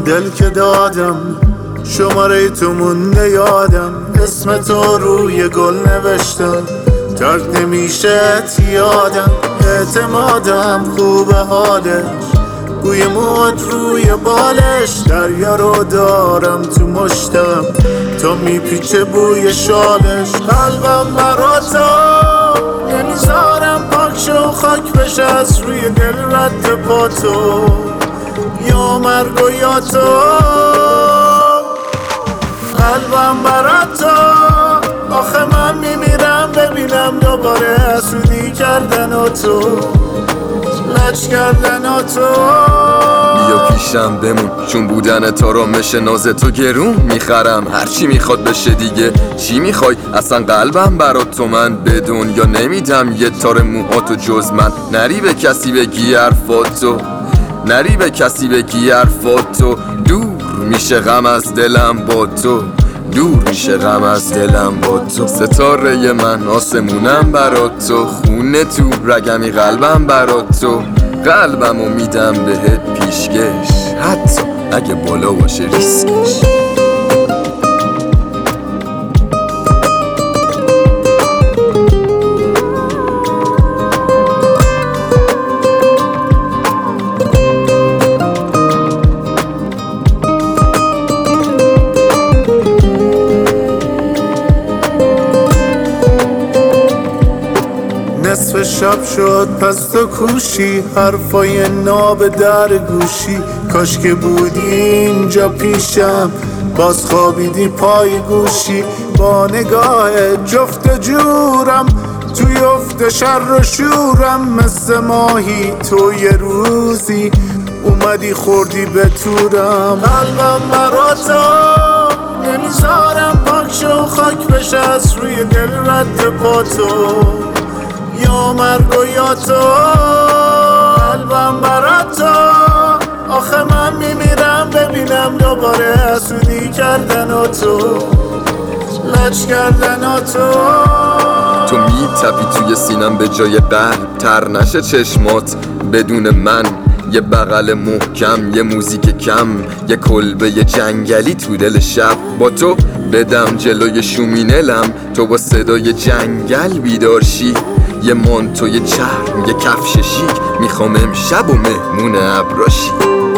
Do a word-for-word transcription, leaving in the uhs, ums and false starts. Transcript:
دل که دادم شماره تو مونده یادم، اسم تو روی گل نوشتم ترک نمیشه یادم. اعتمادم خوبه حالش، بوی موت روی بالش، دریا رو دارم تو مشتم تا میپیچه بوی شالش. قلبم برا تو نمیذارم پاک شو خاک بشه از روی دل رد پا تو، یا مرگ و یا تو. قلبم برا تو، آخه من میمیرم ببینم دوباره حسودی کردن و تو، لج کردن و تو. بیا پیشم بمون چون بودن تو رو مشه ناز تو گرون میخرم، هرچی میخواد بشه دیگه. چی میخوای اصلا قلبم برات تو من بدون، یا نمیدم یه تار موهاتو جز من. نری به کسی بگی حرفاتو، نری به کسی بگی حرفاتو. دور میشه غم از دلم با تو، دور میشه غم از دلم با تو. ستاره من آسمونم برات تو، خونه تو رگمی قلبم برات تو. قلبمو میدم بهت پیشکش حتی اگه بالا باشه ریسکش. نصف شب شد پس تو کوشی، حرفای ناب در گوشی. کاش که بودی اینجا پیشم، باز خوابیدی پای گوشی. با نگاه جفت جورم توی افت شر و شورم، مثل ماهی تو یه روزی اومدی خوردی به تورم. قلبم برا تو نمیذارم پاک شو خاک بشه از روی دل رد پا تو، یا مرگ و یا تو. قلبم برا تو، آخه من میمیرم ببینم دوباره حسودی کردن و تو، لج کردن و تو. تو میتپی توی سینم به جای قلب، تر نشه چشمات بدون من. یه بغل محکم، یه موزیک کم، یه کلبه یه جنگلی تو دل شب. با تو بدم جلوی شومینلم، تو با صدای جنگل بیدارشی. یه مانتو یه چرم یه کفش شیک، میخوام امشب و مهمون ابراشی.